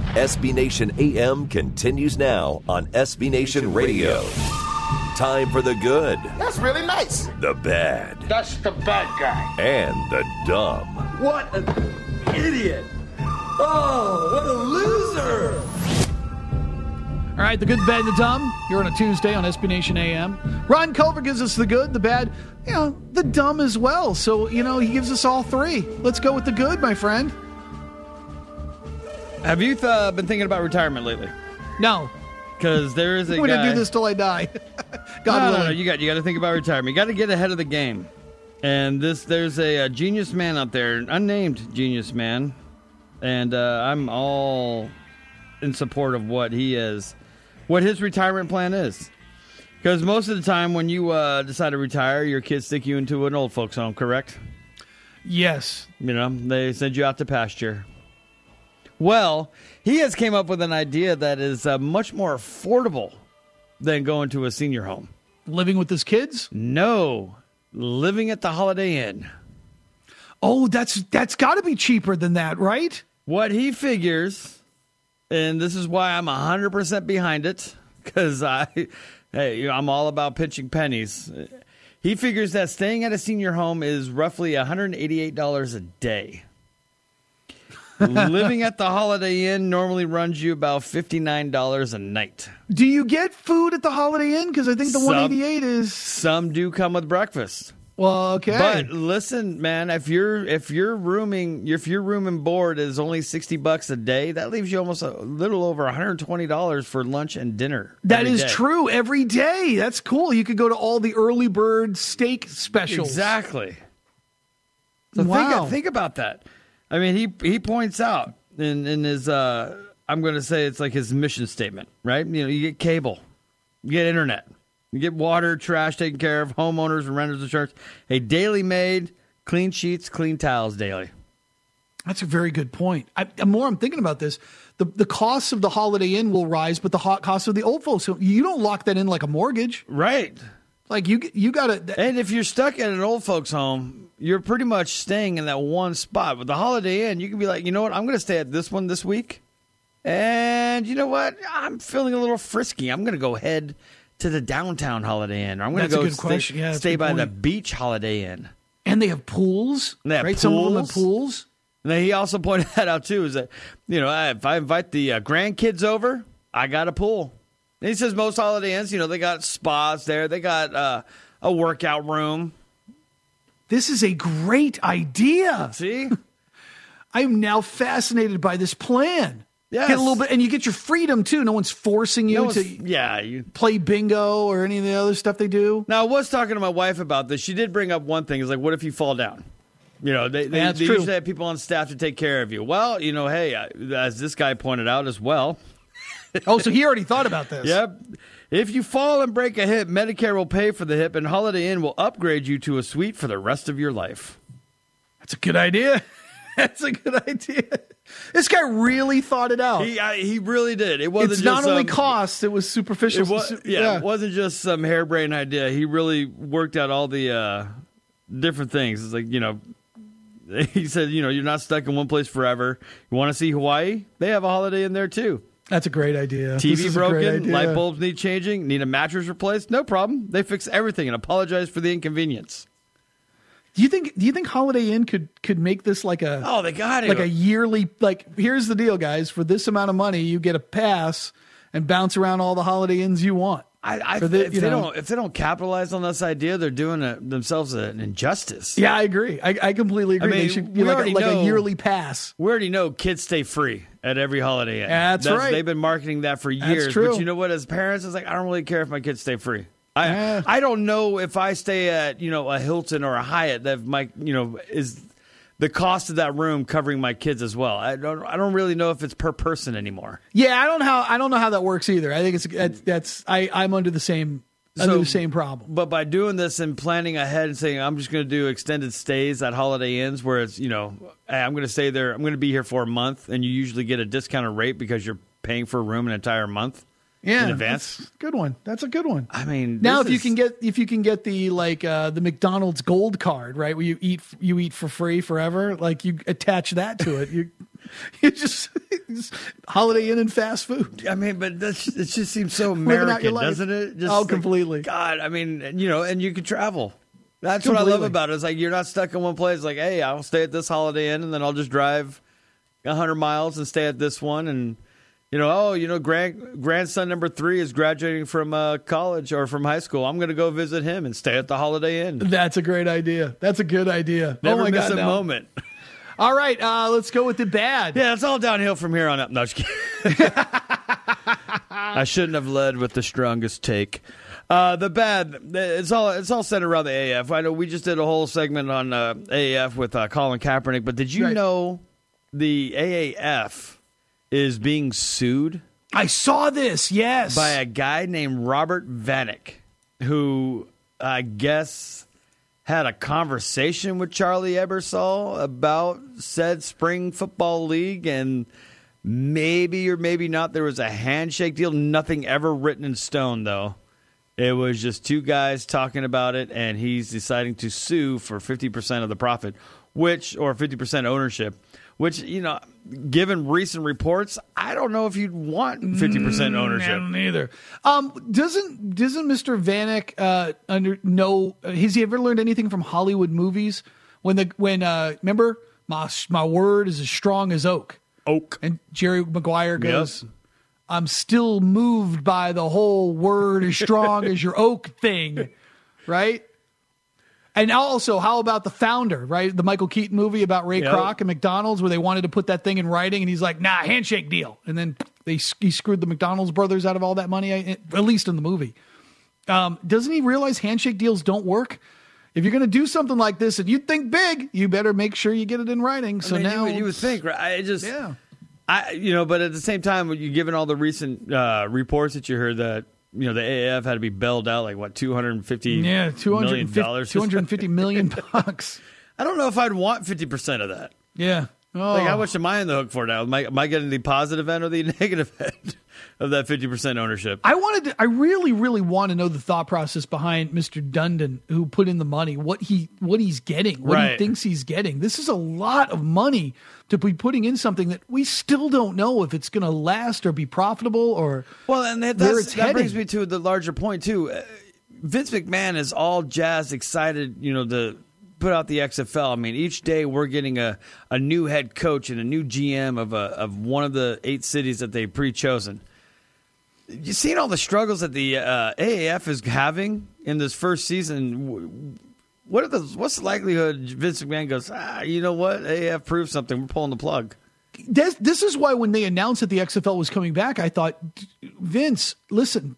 SB Nation AM continues now on SB Nation Radio. Time for the good. That's really nice. The bad. That's the bad guy. And the dumb. What an idiot. Oh, what a loser. All right, the good, the bad, and the dumb. Here on a Tuesday on SB Nation AM. Ron Culver gives us the good, the bad, the dumb as well. So, he gives us all three. Let's go with the good, my friend. Have you been thinking about retirement lately? No. Because there is a I'm guy... going to do this till I die. God willing. No, you got to think about retirement. You got to get ahead of the game. And there's a genius man out there, an unnamed genius man. And I'm all in support of what his retirement plan is. Because most of the time when you decide to retire, your kids stick you into an old folks home, correct? Yes. They send you out to pasture. Well, he has came up with an idea that is much more affordable than going to a senior home. Living with his kids? No, living at the Holiday Inn. Oh, that's got to be cheaper than that, right? What he figures, and this is why I'm 100% behind it, because I'm all about pinching pennies. He figures that staying at a senior home is roughly $188 a day. Living at the Holiday Inn normally runs you about $59 a night. Do you get food at the Holiday Inn? Because I think the $188 is... Some do come with breakfast. Well, okay. But listen, man, if your room and board is only $60 a day, that leaves you almost a little over $120 for lunch and dinner. That is true every day. That's cool. You could go to all the early bird steak specials. Exactly. So wow. think about that. I mean, he points out in his I'm going to say it's like his mission statement, right? You get cable, you get internet, you get water, trash taken care of, homeowners and renters insurance, a daily made, clean sheets, clean towels daily. That's a very good point. The more I'm thinking about this, the costs of the Holiday Inn will rise, but the cost of the old folks, you don't lock that in like a mortgage. Right. Like you got to. And if you're stuck at an old folks home, you're pretty much staying in that one spot. With the Holiday Inn, you can be like, you know what? I'm going to stay at this one this week. And you know what? I'm feeling a little frisky. I'm going to go head to the downtown Holiday Inn. Or I'm going to go stay by the beach Holiday Inn. And they have pools. They have right? pools. Some of them have pools. And he also pointed that out, too, is that, if I invite the grandkids over, I got a pool. And he says most Holiday Inns, they got spas there. They got a workout room. This is a great idea. See? I am now fascinated by this plan. Yes. Get a little bit, and you get your freedom, too. No one's forcing you to play bingo or any of the other stuff they do. Now, I was talking to my wife about this. She did bring up one thing. It's like, what if you fall down? They usually have people on staff to take care of you. Well, hey, as this guy pointed out as well. Oh, so he already thought about this. Yep. If you fall and break a hip, Medicare will pay for the hip, and Holiday Inn will upgrade you to a suite for the rest of your life. That's a good idea. That's a good idea. This guy really thought it out. He really did. It wasn't it's just not only cost; it was superficial. It wasn't just some harebrained idea. He really worked out all the different things. It's like he said, you're not stuck in one place forever. You want to see Hawaii? They have a Holiday Inn there too. That's a great idea. TV broken, light bulbs need changing, need a mattress replaced. No problem. They fix everything and apologize for the inconvenience. Do you think Holiday Inn could make this like a they got it like a yearly here's the deal, guys, for this amount of money you get a pass and bounce around all the Holiday Inns you want. If they don't capitalize on this idea, they're doing themselves an injustice. Yeah, I agree. I completely agree. They should be like a yearly pass. We already know kids stay free at every Holiday Inn. That's right. They've been marketing that for years. That's true. But you know what? As parents, it's like I don't really care if my kids stay free. I don't know if I stay at a Hilton or a Hyatt that is the cost of that room covering my kids as well. I don't really know if it's per person anymore. Yeah, I don't know how that works either. I think I'm under the same problem. But by doing this and planning ahead and saying I'm just going to do extended stays at Holiday Inns where it's hey, I'm going to stay there. I'm going to be here for a month, and you usually get a discounted rate because you're paying for a room an entire month. Yeah, in advance. That's a good one. That's a good one. I mean, now if you can get the the McDonald's Gold Card, right, where you eat for free forever, like you attach that to it, you just Holiday Inn and fast food. I mean, but it just seems so Living out your American, life. doesn't it? Just Oh, completely. God, I mean, and you can travel. That's what I love Completely. about it. It's like you're not stuck in one place. Like, hey, I'll stay at this Holiday Inn, and then I'll just drive 100 miles and stay at this one. And, grandson number 3 is graduating from college or from high school. I'm going to go visit him and stay at the Holiday Inn. That's a great idea. That's a good idea. Never oh my miss God, a no. moment. All right, let's go with the bad. Yeah, it's all downhill from here on up. No, just kidding. I shouldn't have led with the strongest take. The bad, it's all centered around the AAF. I know we just did a whole segment on AAF with Colin Kaepernick, but did you know the AAF is being sued? I saw this, yes. By a guy named Robert Vanek, who I guess had a conversation with Charlie Ebersol about said spring football league, and maybe or maybe not there was a handshake deal. Nothing ever written in stone, though. It was just two guys talking about it, and he's deciding to sue for 50% of the profit, or 50% ownership, which, given recent reports, I don't know if you'd want 50% ownership. I don't either. Doesn't Mr. Vanek has he ever learned anything from Hollywood movies? Remember, my word is as strong as oak. And Jerry Maguire goes, Yep. I'm still moved by the whole word as strong as your oak thing, right? And also, how about The Founder, right? The Michael Keaton movie about Ray Kroc and McDonald's, where they wanted to put that thing in writing, and he's like, nah, handshake deal. And then he screwed the McDonald's brothers out of all that money, at least in the movie. Doesn't he realize handshake deals don't work? If you're going to do something like this and you think big, you better make sure you get it in writing. So now you would think, right? Yeah. But at the same time, you given all the recent reports that you heard that the AAF had to be bailed out like what $250 million. $250 million. I don't know if I'd want 50% of that. Yeah. Oh. Like, how much am I in the hook for now? Am I getting the positive end or the negative end of that 50% ownership? I really, really want to know the thought process behind Mr. Dundon, who put in the money, what he's getting, what he thinks he's getting. This is a lot of money to be putting in something that we still don't know if it's going to last or be profitable or and that brings me to the larger point too. Vince McMahon is all jazzed, excited, to put out the XFL. I mean, each day we're getting a new head coach and a new GM of one of the 8 cities that they've pre-chosen. You seen all the struggles that the AAF is having in this first season? What's the likelihood Vince McMahon goes, you know what? AAF proved something. We're pulling the plug. This is why when they announced that the XFL was coming back, I thought, Vince, listen,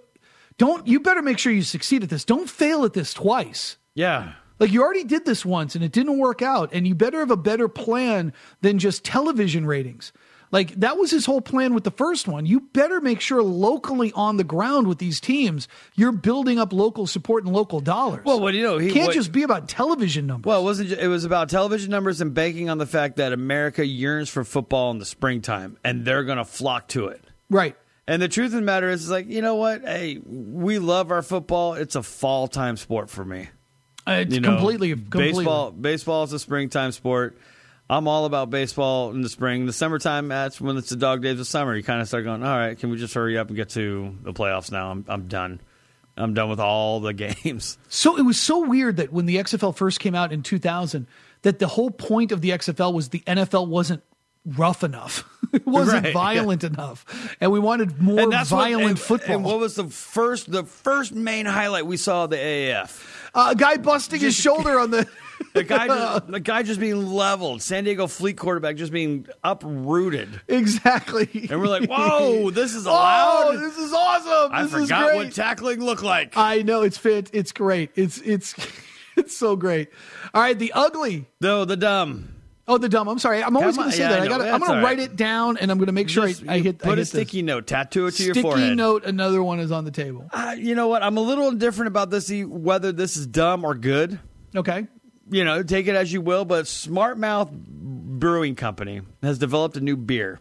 you better make sure you succeed at this. Don't fail at this twice. Yeah. Like, you already did this once and it didn't work out, and you better have a better plan than just television ratings. Like, that was his whole plan with the first one. You better make sure locally on the ground with these teams, you're building up local support and local dollars. Well, it can't just be about television numbers. Well, it was about television numbers and banking on the fact that America yearns for football in the springtime, and they're going to flock to it. Right. And the truth of the matter is, like, you know what? Hey, we love our football. It's a fall time sport for me. It's completely. Baseball is a springtime sport. I'm all about baseball in the spring. The summertime, that's when it's the dog days of summer. You kind of start going, all right, can we just hurry up and get to the playoffs now? I'm done. I'm done with all the games. So it was so weird that when the XFL first came out in 2000, that the whole point of the XFL was the NFL wasn't rough enough. It wasn't violent enough. And we wanted more violent football. And what was the first main highlight we saw of the AAF? A guy busting his shoulder on the... The guy just being leveled. San Diego Fleet quarterback just being uprooted. Exactly. And we're like, whoa, this is allowed. Oh, this is awesome. I forgot what tackling looked like. I know, it's great. It's so great. All right, the ugly. No, the dumb. Oh, the dumb. I'm sorry. I'm always going to say that. I'm going to write it down, and I'm going to make sure I hit. Put a sticky note, tattoo it to your forehead. Sticky note. Another one is on the table. You know what? I'm a little indifferent about this, whether this is dumb or good. Okay. Take it as you will, but Smart Mouth Brewing Company has developed a new beer,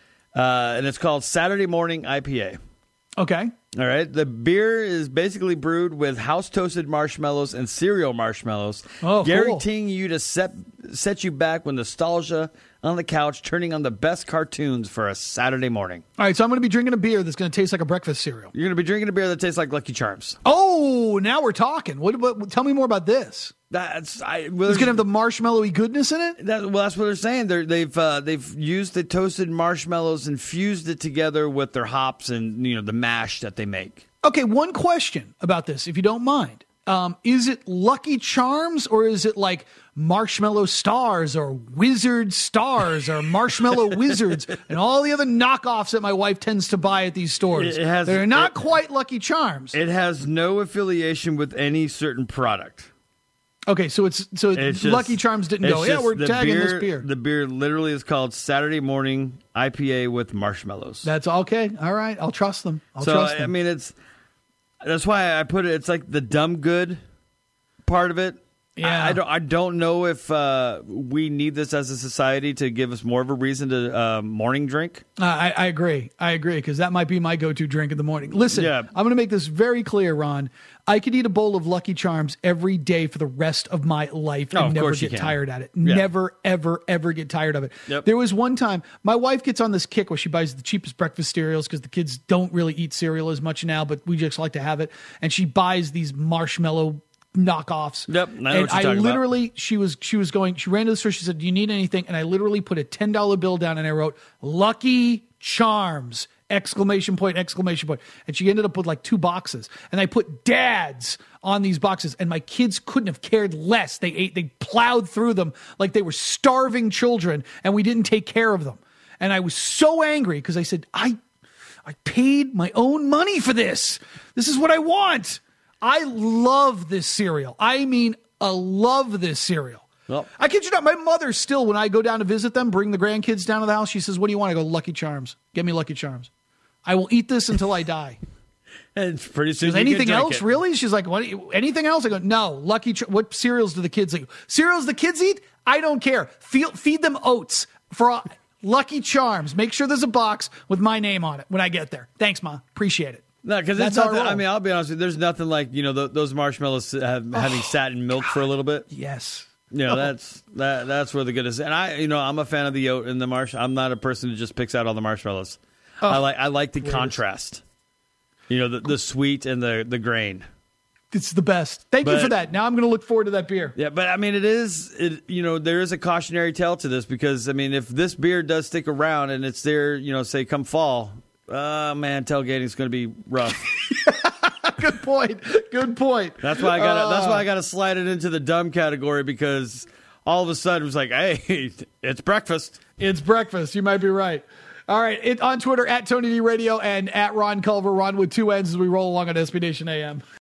and it's called Saturday Morning IPA. Okay. All right. The beer is basically brewed with house-toasted marshmallows and cereal marshmallows, guaranteeing you to set you back with nostalgia on the couch, turning on the best cartoons for a Saturday morning. All right, so I'm going to be drinking a beer that's going to taste like a breakfast cereal. You're going to be drinking a beer that tastes like Lucky Charms. Oh, now we're talking. Tell me more about this. It's going to have the marshmallowy goodness in it? That's what they're saying. They've used the toasted marshmallows and fused it together with their hops and the mash that they make. Okay, one question about this, if you don't mind. Is it Lucky Charms or is it like Marshmallow Stars or Wizard Stars or Marshmallow Wizards and all the other knockoffs that my wife tends to buy at these stores? They're not quite Lucky Charms. It has no affiliation with any certain product. Okay, so it's just, Lucky Charms didn't go, we're tagging this beer. The beer literally is called Saturday Morning IPA with marshmallows. That's okay. All right, I'll trust them. I mean, that's why I put it. It's like the dumb good part of it. Yeah. I don't know if we need this as a society to give us more of a reason to morning drink. I agree because that might be my go-to drink in the morning. Listen, I'm going to make this very clear, Ron. I could eat a bowl of Lucky Charms every day for the rest of my life and never get tired at it. Yeah. Never, ever, ever get tired of it. Yep. There was one time, my wife gets on this kick where she buys the cheapest breakfast cereals because the kids don't really eat cereal as much now, but we just like to have it. And she buys these marshmallow knockoffs. Yep. I literally, she ran to the store. She said, "Do you need anything?" And I literally put a $10 bill down and I wrote Lucky Charms! ! And she ended up with like 2 boxes. And I put dads on these boxes and my kids couldn't have cared less. They plowed through them like they were starving children and we didn't take care of them. And I was so angry because I said, I paid my own money for this. This is what I want. I love this cereal. I mean, I love this cereal. Well, I kid you not, my mother still, when I go down to visit them, bring the grandkids down to the house, she says, "What do you want?" I go, "Lucky Charms. Get me Lucky Charms. I will eat this until I die." And pretty soon, anything else, really? She's like, "What? Anything else?" I go, "No, What cereals do the kids eat? Cereals the kids eat? I don't care. Feed them oats for Lucky Charms. Make sure there's a box with my name on it when I get there. Thanks, Ma. Appreciate it." No, because it's nothing. I mean, I'll be honest with you. There's nothing like those marshmallows having sat in milk for a little bit. Yes. That's where the goodness. And I'm a fan of the oat and the marsh. I'm not a person who just picks out all the marshmallows. I like the contrast. The sweet and the grain. It's the best. Thank you for that. Now I'm going to look forward to that beer. Yeah, but I mean, there is a cautionary tale to this because, I mean, if this beer does stick around and it's there, say come fall, man, tailgating's going to be rough. Good point. That's why I got to slide it into the dumb category because all of a sudden it was like, hey, it's breakfast. It's breakfast. You might be right. All right. On Twitter, @Tony D Radio and @Ron Culver. Ron with 2 N's as we roll along on SB Nation AM.